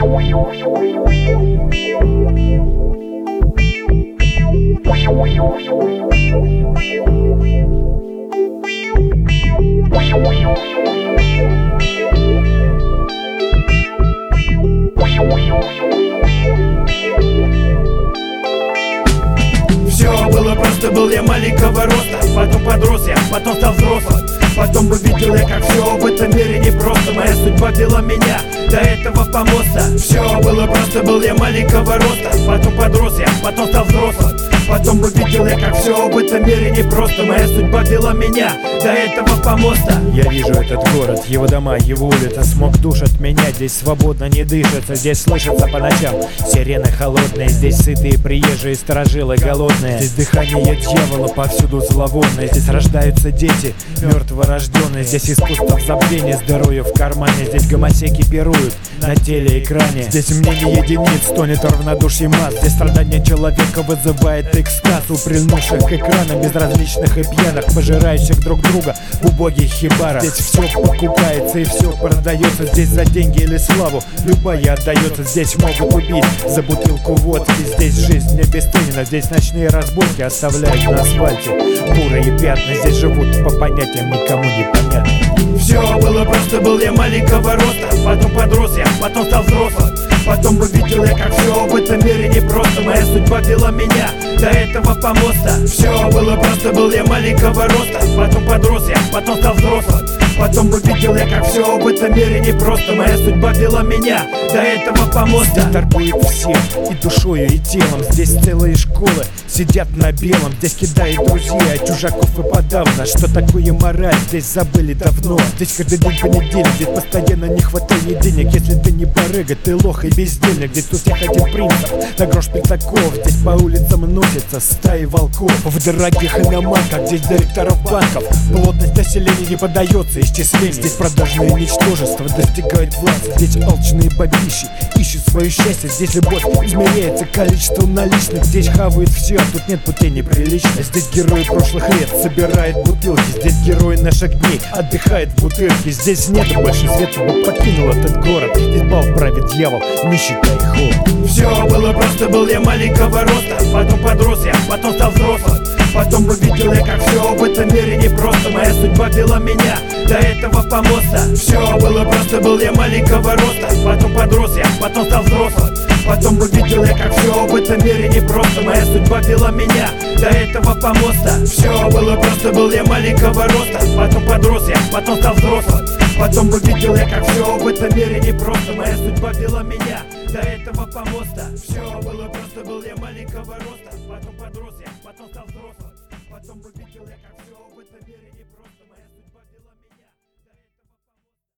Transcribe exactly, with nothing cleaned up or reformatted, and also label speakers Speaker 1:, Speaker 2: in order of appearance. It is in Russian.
Speaker 1: Все было просто, был я маленького роста, потом подрос я, потом стал взрослым. Потом увидел я, как все в этом мире непросто. Моя судьба вела меня до этого помоста. Все было просто, был я маленького роста, потом подрос я, потом стал взрослым. Потом увидел я, как все в этом мире непросто. Моя судьба вела меня до этого помоста.
Speaker 2: Я вижу этот город, его дома, его улицы. Смог душит меня, здесь свободно не дышится. Здесь слышится по ночам сирены холодные. Здесь сытые приезжие, сторожилы голодные. Здесь дыхание дьявола, повсюду зловонное. Здесь рождаются дети, мертворожденные. Здесь искусство в забвении, здоровье в кармане. Здесь гомосеки пируют на телеэкране. Здесь мнение единиц тонет в равнодушии масс. Здесь страдание человека вызывает экстаз у прильнувших к экрану, безразличных и пьяных, пожирающих друг друга в убогих хибарах. Здесь все покупается и все продается. Здесь за деньги или славу любая отдается. Здесь могут убить за бутылку водки. Здесь жизнь не бесценна. Здесь ночные разборки оставляют на асфальте бурые пятна. Здесь живут по понятиям никому не понятно.
Speaker 1: Все было просто, был я маленького роста, потом подрос я, потом стал взрослым. Потом увидел я, как все в этом мире непросто. Моя судьба вела меня до этого помоста. Все было просто, был я маленького роста, потом подрос я, потом стал взрослым. Потом увидел я, как все в этом мире непросто. Моя судьба вела меня до этого помоста.
Speaker 2: Здесь торгуют всем, и душою, и телом. Здесь целые школы сидят на белом. Здесь кидают друзья, чужаков и подавно. Что такое мораль, здесь забыли давно. Здесь каждый день понедельник, здесь постоянно не хватает денег. Если ты не барыга, ты лох и бездельник. Здесь у всех один принцип, на грош пятаков. Здесь по улицам носятся стаи волков. В дорогих иномарках, здесь директоров банков. Плотность населения не поддается исчислению. Здесь продажные ничтожества достигают власти. Здесь алчные бабищи ищут свое счастье. Здесь любовь измеряется количеством наличных. Здесь хавают все, а тут нет путей неприличных. Здесь герои прошлых лет собирают бутылки. Здесь герои наших дней отдыхают в бутырке. Здесь нет больше света, бы покинул этот город. Здесь бал правит дьявол, нищета и холод.
Speaker 1: Все было просто, был я маленького роста, потом подрос я, потом стал взрослым. Потом увидел я, как все в этом мире непросто. Моя судьба вела меня до этого помоста. Все было просто, был я маленького роста, потом подрос я, потом стал взрослым. Потом увидел я, как все в этом мире непросто. Моя судьба вела меня до этого помоста. Все было просто, был я маленького роста, потом подрос я, потом стал взрослым. Потом увидел я, как все в этом мире непросто. Моя судьба вела меня до этого помоста. Все было просто, был я маленького роста, потом подрос я, потом стал взрослым. Потом увидел я, как все в этом мире